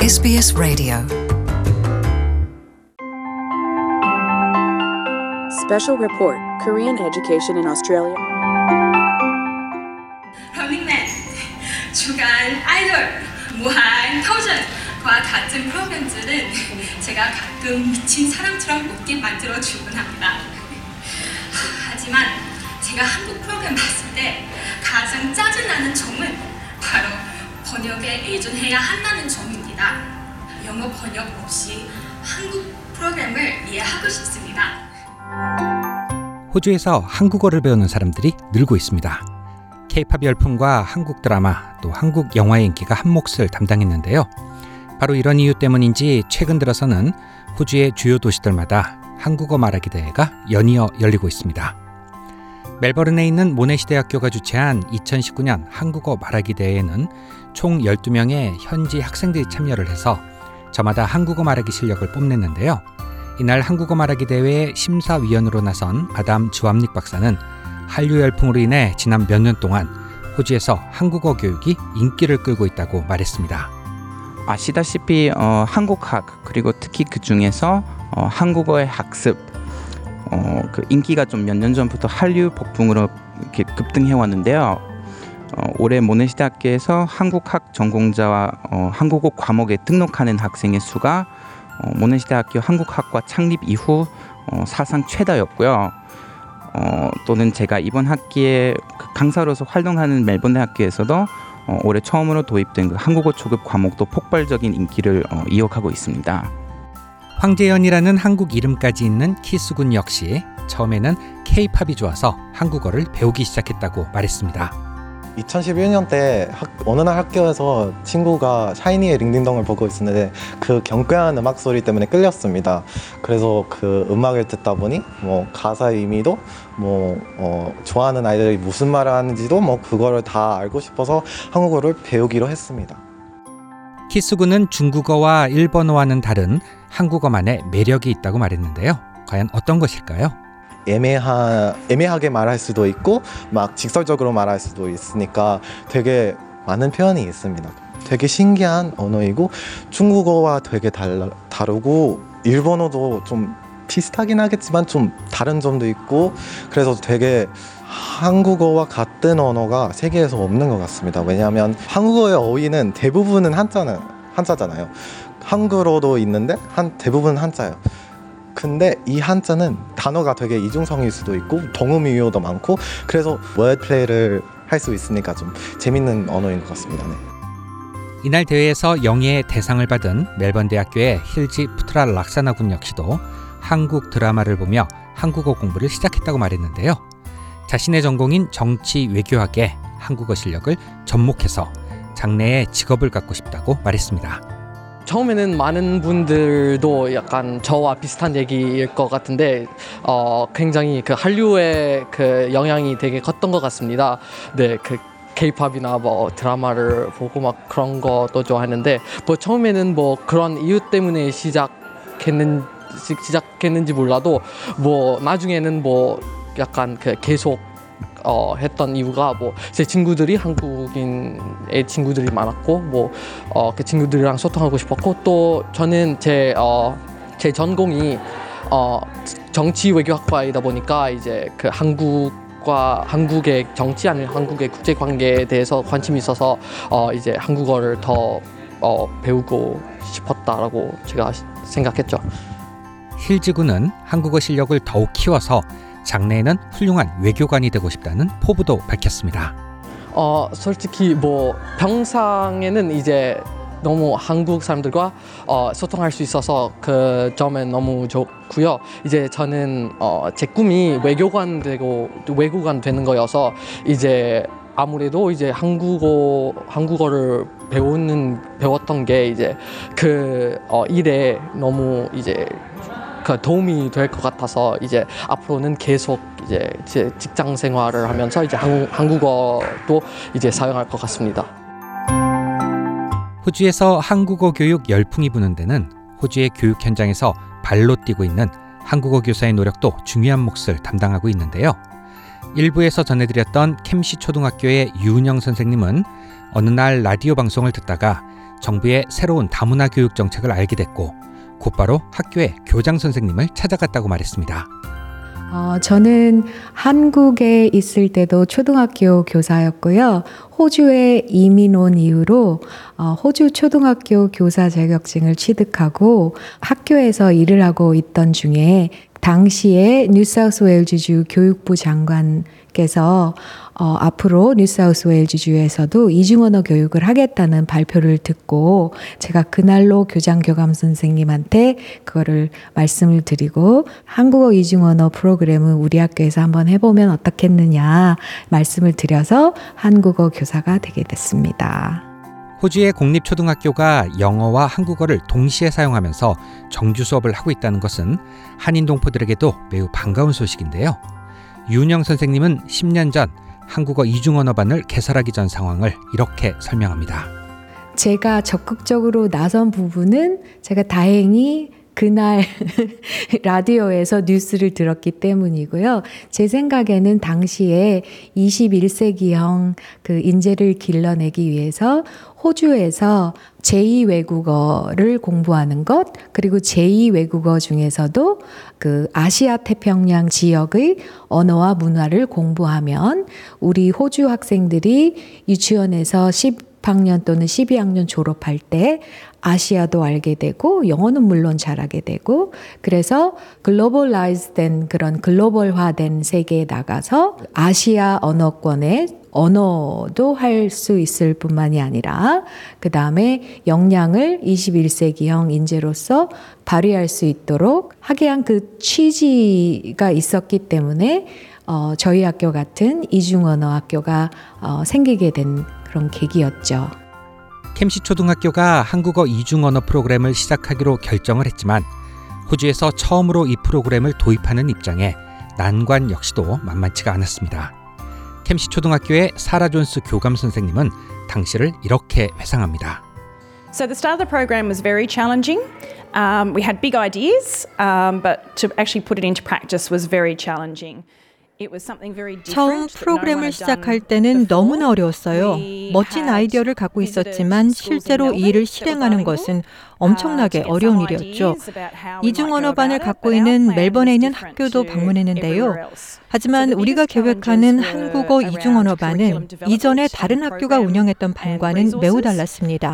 SBS Radio. Special Report, Korean Education in Australia. 러닝맨, 주간 아이돌, 무한 터전과 같은 프로그램들은 제가 가끔 미친 사람처럼 웃게 만들어주곤 합니다. 하지만 제가 한국 프로그램 봤을 때 가장 짜증나는 점은 바로 번역에 의존해야 한다는 점입니다. 영어 번역 없이 한국 프로그램을 이해하고 싶습니다. 호주에서 한국어를 배우는 사람들이 늘고 있습니다. K-팝 열풍과 한국 드라마 또 한국 영화의 인기가 한 몫을 담당했는데요. 바로 이런 이유 때문인지 최근 들어서는 호주의 주요 도시들마다 한국어 말하기 대회가 연이어 열리고 있습니다. 멜버른에 있는 모내시 대학교가 주최한 2019년 한국어 말하기 대회에는 총 12명의 현지 학생들이 참여를 해서 저마다 한국어 말하기 실력을 뽐냈는데요. 이날 한국어 말하기 대회의 심사위원으로 나선 아담 주암닉 박사는 한류 열풍으로 인해 지난 몇 년 동안 호주에서 한국어 교육이 인기를 끌고 있다고 말했습니다. 아시다시피 한국학 그리고 특히 그 중에서 한국어의 학습 그 인기가 좀 몇 년 전부터 한류 폭풍으로 이렇게 급등해 왔는데요. 올해 모내시 대학교에서 한국학 전공자와 한국어 과목에 등록하는 학생의 수가 모내시 대학교 한국학과 창립 이후 사상 최다였고요. 또는 제가 이번 학기에 강사로서 활동하는 멜번 대학교에서도 올해 처음으로 도입된 그 한국어 초급 과목도 폭발적인 인기를 이어가고 있습니다. 황재현이라는 한국 이름까지 있는 키수군 역시 처음에는 K-팝이 좋아서 한국어를 배우기 시작했다고 말했습니다. 2011년 때 어느 날 학교에서 친구가 샤이니의 링딩동을 보고 있었는데 그 경쾌한 음악 소리 때문에 끌렸습니다. 그래서 그 음악을 듣다 보니 가사의 의미도 좋아하는 아이들이 무슨 말을 하는지도 그거를 다 알고 싶어서 한국어를 배우기로 했습니다. 키수군은 중국어와 일본어와는 다른 한국어만의 매력이 있다고 말했는데요. 과연 어떤 것일까요? 애매하게 말할 수도 있고 막 직설적으로 말할 수도 있으니까 되게 많은 표현이 있습니다. 되게 신기한 언어이고 중국어와 되게 다르고 일본어도 좀 비슷하긴 하겠지만 좀 다른 점도 있고 그래서 되게 한국어와 같은 언어가 세계에서 없는 것 같습니다. 왜냐하면 한국어의 어휘는 대부분은 한자잖아요. 한글어도 있는데 대부분 한자예요. 근데 이 한자는 단어가 되게 이중성일 수도 있고 동음이유도 많고 그래서 워드플레이를 할 수 있으니까 좀 재밌는 언어인 것 같습니다. 네. 이날 대회에서 영예의 대상을 받은 멜번 대학교의 힐지 푸트라 락사나 군 역시도 한국 드라마를 보며 한국어 공부를 시작했다고 말했는데요. 자신의 전공인 정치 외교학에 한국어 실력을 접목해서 장래의 직업을 갖고 싶다고 말했습니다. 처음에는 많은 분들도 약간 저와 비슷한 얘기일 것 같은데 굉장히 그 한류의 그 영향이 되게 컸던 것 같습니다. 네, 그 K-팝이나 드라마를 보고 막 그런 것도 좋아하는데 처음에는 그런 이유 때문에 시작했는지 몰라도 나중에는 약간 그 계속 했던 이유가 제 친구들이 한국인의 친구들이 많았고 그 친구들이랑 소통하고 싶었고 또 저는 제 전공이 정치 외교학과이다 보니까 이제 그 한국의 정치 아니면 한국의 국제 관계에 대해서 관심이 있어서 이제 한국어를 더 배우고 싶었다라고 제가 생각했죠. 힐지군은 한국어 실력을 더욱 키워서 장래에는 훌륭한 외교관이 되고 싶다는 포부도 밝혔습니다. 솔직히 평상에는 이제 너무 한국 사람들과 소통할 수 있어서 그 점은 너무 좋고요. 이제 저는 제 꿈이 외교관 되는 거여서 이제 아무래도 이제 한국어를 배웠던 게 이제 그 일에 너무 이제 그 도움이 될 것 같아서 이제 앞으로는 계속 이제 제 직장 생활을 하면서 이제 한국어도 이제 사용할 것 같습니다. 호주에서 한국어 교육 열풍이 부는 데는 호주의 교육 현장에서 발로 뛰고 있는 한국어 교사의 노력도 중요한 몫을 담당하고 있는데요. 일부에서 전해드렸던 캠시 초등학교의 유은영 선생님은 어느 날 라디오 방송을 듣다가 정부의 새로운 다문화 교육 정책을 알게 됐고 곧바로 학교에 교장 선생님을 찾아갔다고 말했습니다. 저는 한국에 있을 때도 초등학교 교사였고요. 호주에 이민 온 이후로 호주 초등학교 교사 자격증을 취득하고 학교에서 일을 하고 있던 중에 당시에 뉴사우스웨일즈주 교육부 장관께서 앞으로 뉴사우스웨일즈주에서도 이중언어 교육을 하겠다는 발표를 듣고 제가 그날로 교장 교감 선생님한테 그거를 말씀을 드리고 한국어 이중언어 프로그램은 우리 학교에서 한번 해보면 어떻겠느냐 말씀을 드려서 한국어 교사가 되게 됐습니다. 호주의 공립초등학교가 영어와 한국어를 동시에 사용하면서 정규 수업을 하고 있다는 것은 한인 동포들에게도 매우 반가운 소식인데요. 윤영 선생님은 10년 전 한국어 이중언어반을 개설하기 전 상황을 이렇게 설명합니다. 제가 적극적으로 나선 부분은 제가 다행히 그날 라디오에서 뉴스를 들었기 때문이고요. 제 생각에는 당시에 21세기형 그 인재를 길러내기 위해서 호주에서 제2외국어를 공부하는 것, 그리고 제2외국어 중에서도 그 아시아 태평양 지역의 언어와 문화를 공부하면 우리 호주 학생들이 유치원에서 10학년 또는 12학년 졸업할 때 아시아도 알게 되고 영어는 물론 잘하게 되고 그래서 글로벌라이즈 된 그런 글로벌화된 세계에 나가서 아시아 언어권의 언어도 할 수 있을 뿐만이 아니라 그 다음에 역량을 21세기형 인재로서 발휘할 수 있도록 하게 한 그 취지가 있었기 때문에 저희 학교 같은 이중언어 학교가 생기게 된 그런 계기였죠. 캠시 초등학교가 한국어 이중언어 프로그램을 시작하기로 결정을 했지만 호주에서 처음으로 이 프로그램을 도입하는 입장에 난관 역시도 만만치가 않았습니다. 캠시 초등학교의 사라 존스 교감 선생님은 당시를 이렇게 회상합니다. So the start of the program was very challenging. We had big ideas, but to actually put it into practice was very challenging. 처음 프로그램을 시작할 때는 너무나 어려웠어요. 멋진 아이디어를 갖고 있었지만 실제로 이 일을 실행하는 것은 엄청나게 어려운 일이었죠. 이중언어반을 갖고 있는 멜번에 있는 학교도 방문했는데요. 하지만 우리가 계획하는 한국어 이중언어반은 이전에 다른 학교가 운영했던 반과는 매우 달랐습니다.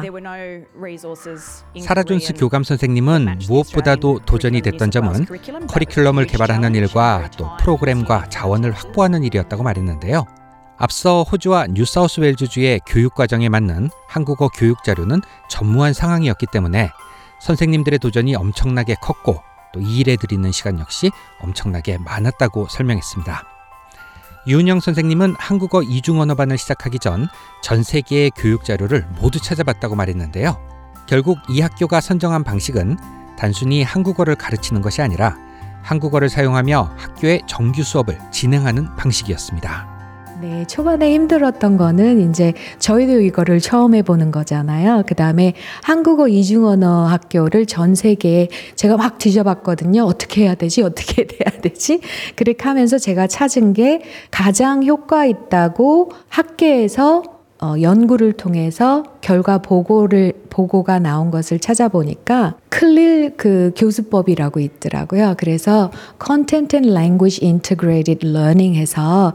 사라 존스 교감 선생님은 무엇보다도 도전이 됐던 점은 커리큘럼을 개발하는 일과 또 프로그램과 자원을 확보하는 일이었다고 말했는데요. 앞서 호주와 뉴사우스웨일즈주의 교육과정에 맞는 한국어 교육 자료는 전무한 상황이었기 때문에 선생님들의 도전이 엄청나게 컸고 또 이 일에 들이는 시간 역시 엄청나게 많았다고 설명했습니다. 윤영 선생님은 한국어 이중언어반을 시작하기 전 세계의 교육 자료를 모두 찾아봤다고 말했는데요. 결국 이 학교가 선정한 방식은 단순히 한국어를 가르치는 것이 아니라 한국어를 사용하며 학교의 정규 수업을 진행하는 방식이었습니다. 네, 초반에 힘들었던 거는 이제 저희도 이거를 처음 해보는 거잖아요. 그 다음에 한국어 이중언어 학교를 전 세계에 제가 막 뒤져봤거든요. 어떻게 해야 되지? 어떻게 해야 되지? 그렇게 하면서 제가 찾은 게 가장 효과 있다고 학계에서 연구를 통해서 결과 보고가 나온 것을 찾아보니까 클릴 그 교수법이라고 있더라고요. 그래서 Content and Language Integrated Learning 해서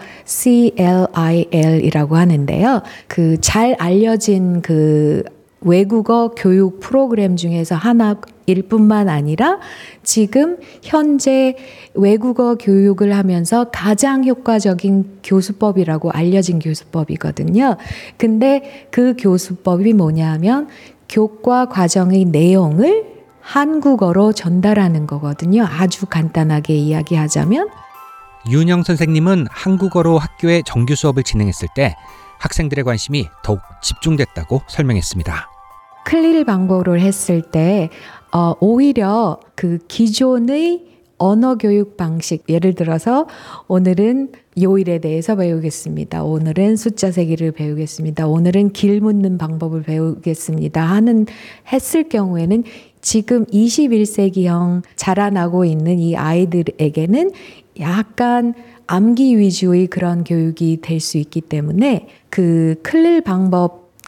CLIL이라고 하는데요. 그 잘 알려진 그 외국어 교육 프로그램 중에서 하나일 뿐만 아니라 지금 현재 외국어 교육을 하면서 가장 효과적인 교수법이라고 알려진 교수법이거든요. 근데 그 교수법이 뭐냐 하면 교과 과정의 내용을 한국어로 전달하는 거거든요. 아주 간단하게 이야기하자면 윤영 선생님은 한국어로 학교의 정규 수업을 진행했을 때 학생들의 관심이 더욱 집중됐다고 설명했습니다. 클릴 방법으로 했을 때 오히려 그 기존의 언어 교육 방식, 예를 들어서 오늘은 요일에 대해서 배우겠습니다. 오늘은 숫자 세기를 배우겠습니다. 오늘은 길 묻는 방법을 배우겠습니다. 했을 경우에는 지금 21세기형 자라나고 있는 이 아이들에게는 약간 암기 위주의 그런 교육이 될 수 있기 때문에 그 클릴 방법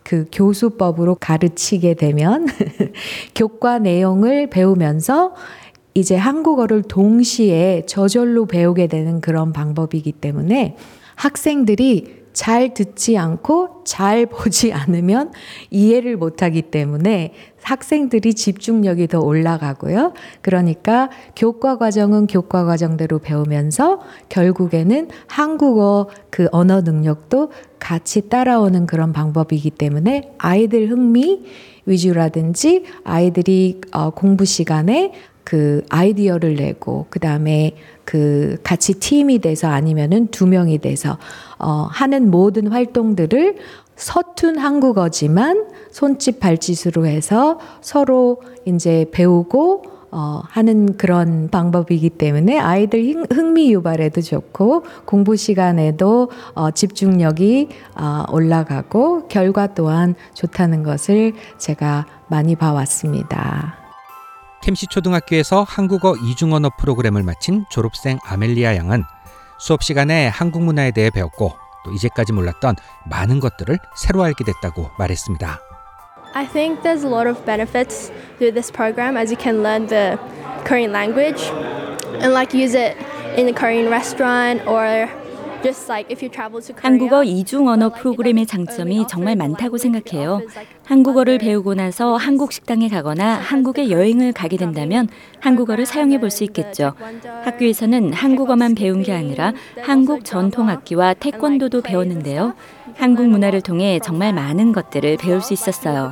그 교수법으로 가르치게 되면 교과 내용을 배우면서 이제 한국어를 동시에 저절로 배우게 되는 그런 방법이기 때문에 학생들이 잘 듣지 않고 잘 보지 않으면 이해를 못하기 때문에 학생들이 집중력이 더 올라가고요. 그러니까 교과 과정은 교과 과정대로 배우면서 결국에는 한국어 그 언어 능력도 같이 따라오는 그런 방법이기 때문에 아이들 흥미 위주라든지 아이들이 공부 시간에 그 아이디어를 내고 그다음에 그 같이 팀이 돼서 아니면은 2명이 돼서 하는 모든 활동들을 서툰 한국어지만 손짓 발짓으로 해서 서로 이제 배우고 하는 그런 방법이기 때문에 아이들 흥미 유발에도 좋고 공부 시간에도 집중력이 올라가고 결과 또한 좋다는 것을 제가 많이 봐왔습니다. 캠시 초등학교에서 한국어 이중언어 프로그램을 마친 졸업생 아멜리아 양은 수업 시간에 한국 문화에 대해 배웠고 또 이제까지 몰랐던 많은 것들을 새로 알게 됐다고 말했습니다. I think there's a lot of benefits through this program as you can learn the Korean language and like use it in a Korean restaurant or just like if you travel to Korea. 한국어 이중 언어 프로그램의 장점이 정말 많다고 생각해요. 한국어를 배우고 나서 한국 식당에 가거나 한국에 여행을 가게 된다면 한국어를 사용해 볼 수 있겠죠. 학교에서는 한국어만 배운 게 아니라 한국 전통악기와 태권도도 배웠는데요. 한국 문화를 통해 정말 많은 것들을 배울 수 있었어요.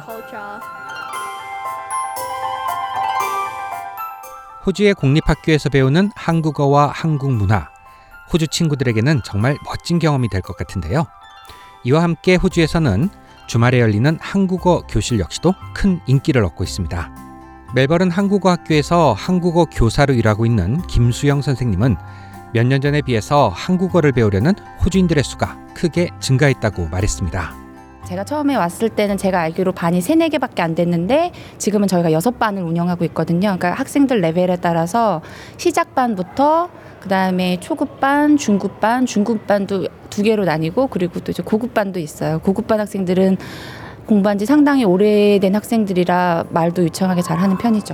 호주의 공립학교에서 배우는 한국어와 한국 문화. 호주 친구들에게는 정말 멋진 경험이 될 것 같은데요. 이와 함께 호주에서는 주말에 열리는 한국어 교실 역시도 큰 인기를 얻고 있습니다. 멜버른 한국어 학교에서 한국어 교사로 일하고 있는 김수영 선생님은 몇 년 전에 비해서 한국어를 배우려는 호주인들의 수가 크게 증가했다고 말했습니다. 제가 처음에 왔을 때는 제가 알기로 반이 3-4개밖에 안 됐는데 지금은 저희가 6반을 운영하고 있거든요. 그러니까 학생들 레벨에 따라서 시작반부터 그다음에 초급반, 중급반도 2개로 나뉘고 그리고 또 이제 고급반도 있어요. 고급반 학생들은 공부한 지 상당히 오래된 학생들이라 말도 유창하게 잘하는 편이죠.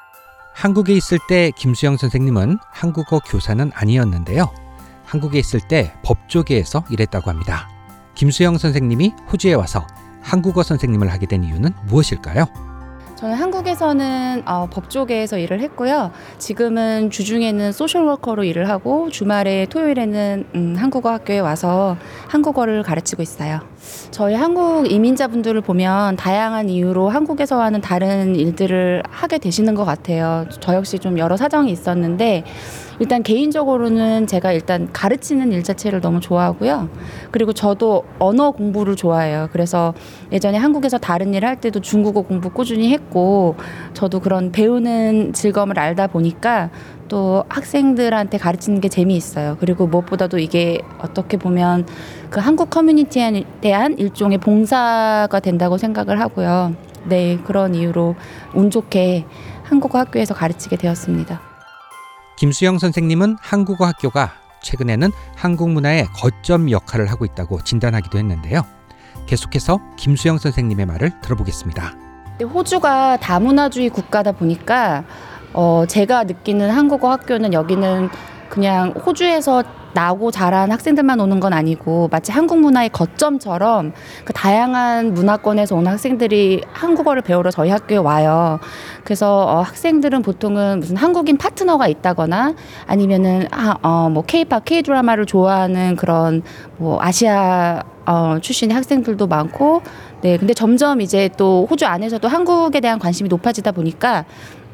한국에 있을 때 김수영 선생님은 한국어 교사는 아니었는데요. 한국에 있을 때 법조계에서 일했다고 합니다. 김수영 선생님이 호주에 와서 한국어 선생님을 하게 된 이유는 무엇일까요? 저는 한국에서는 법조계에서 일을 했고요. 지금은 주중에는 소셜워커로 일을 하고 주말에 토요일에는 한국어 학교에 와서 한국어를 가르치고 있어요. 저희 한국 이민자분들을 보면 다양한 이유로 한국에서 하는 다른 일들을 하게 되시는 것 같아요. 저 역시 좀 여러 사정이 있었는데 일단 개인적으로는 제가 일단 가르치는 일 자체를 너무 좋아하고요. 그리고 저도 언어 공부를 좋아해요. 그래서 예전에 한국에서 다른 일 할 때도 중국어 공부 꾸준히 했고 저도 그런 배우는 즐거움을 알다 보니까 또 학생들한테 가르치는 게 재미있어요. 그리고 무엇보다도 이게 어떻게 보면 그 한국 커뮤니티에 대한 일종의 봉사가 된다고 생각을 하고요. 네, 그런 이유로 운 좋게 한국어 학교에서 가르치게 되었습니다. 김수영 선생님은 한국어 학교가 최근에는 한국 문화의 거점 역할을 하고 있다고 진단하기도 했는데요. 계속해서 김수영 선생님의 말을 들어보겠습니다. 호주가 다문화주의 국가다 보니까 제가 느끼는 한국어 학교는 여기는 그냥 호주에서 나고 자란 학생들만 오는 건 아니고 마치 한국 문화의 거점처럼 그 다양한 문화권에서 오는 학생들이 한국어를 배우러 저희 학교에 와요. 그래서 학생들은 보통은 무슨 한국인 파트너가 있다거나 아니면은 뭐 K-팝, K-드라마를 좋아하는 그런 뭐 아시아 출신의 학생들도 많고 네, 근데 점점 이제 또 호주 안에서도 한국에 대한 관심이 높아지다 보니까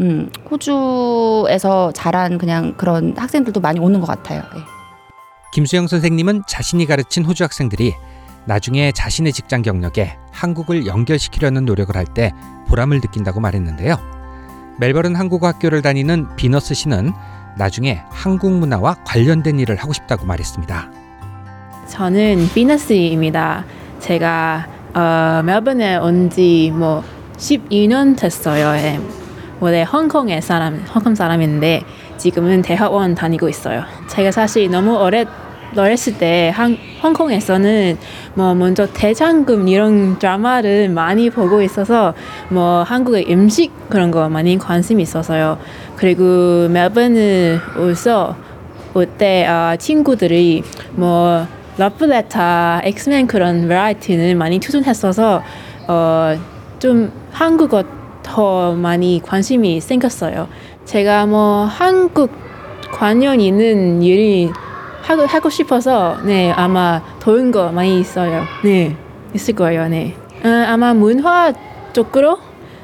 호주에서 자란 그냥 그런 학생들도 많이 오는 것 같아요. 네. 김수영 선생님은 자신이 가르친 호주 학생들이 나중에 자신의 직장 경력에 한국을 연결시키려는 노력을 할 때 보람을 느낀다고 말했는데요. 멜버른 한국어 학교를 다니는 비너스 씨는 나중에 한국 문화와 관련된 일을 하고 싶다고 말했습니다. 저는 비너스입니다. 제가 멜버른에 온 지 12년 됐어요. 원래 홍콩 사람인데 지금은 대학원 다니고 있어요. 제가 사실 너무 어렸을 때 홍콩에서는 뭐 먼저 대장금 이런 드라마를 많이 보고 있어서 뭐 한국의 음식 그런 거 많이 관심이 있어서요. 그리고 멜번을 올 때 친구들이 뭐 러브레터, 엑스맨 그런 버라이티는 많이 추천했어서 좀 한국어 더 많이 관심이 생겼어요. 제가 뭐 한국 관련 있는 일이 하고 싶어서 네 아마 도운 거 많이 있어요. 네 있을 거예요. 네 아마 문화 쪽으로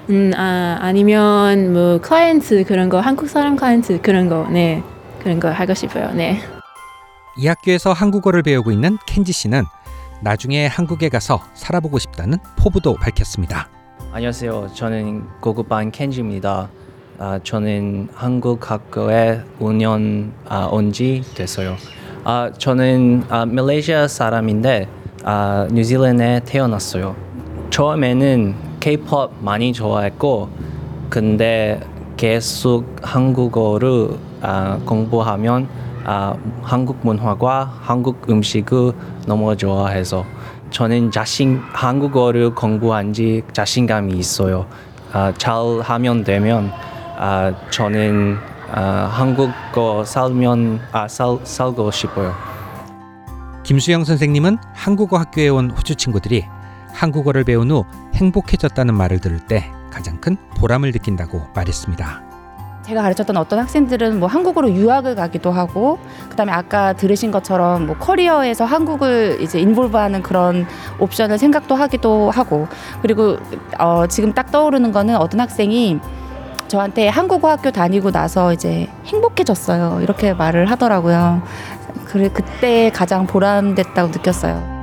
아니면 뭐 클라이언트 그런 거 한국 사람 클라이언트 그런 거 네 그런 거 하고 싶어요. 네. 이 학교에서 한국어를 배우고 있는 켄지 씨는 나중에 한국에 가서 살아보고 싶다는 포부도 밝혔습니다. 안녕하세요. 저는 고급반 켄지입니다. 저는 한국 학교에 5년 온 지 됐어요. 저는 말레이시아 사람인데 뉴질랜드에 태어났어요. 처음에는 K-pop 많이 좋아했고 근데 계속 한국어를 공부하면 한국 문화와 한국 음식을 너무 좋아해서 저는 한국어를 공부한 지 자신감이 있어요. 잘 하면 되면 저는 한국어 살고 싶어요. 김수영 선생님은 한국어 학교에 온 호주 친구들이 한국어를 배운 후 행복해졌다는 말을 들을 때 가장 큰 보람을 느낀다고 말했습니다. 제가 가르쳤던 어떤 학생들은 뭐 한국으로 유학을 가기도 하고 그다음에 아까 들으신 것처럼 뭐 커리어에서 한국을 이제 인볼브하는 그런 옵션을 생각도 하기도 하고 그리고 지금 딱 떠오르는 거는 어떤 학생이 저한테 한국어 학교 다니고 나서 이제 행복해졌어요 이렇게 말을 하더라고요. 그때 가장 보람됐다고 느꼈어요.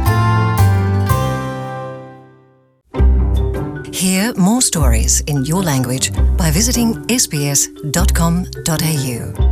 Hear more stories in your language by visiting sbs.com.au.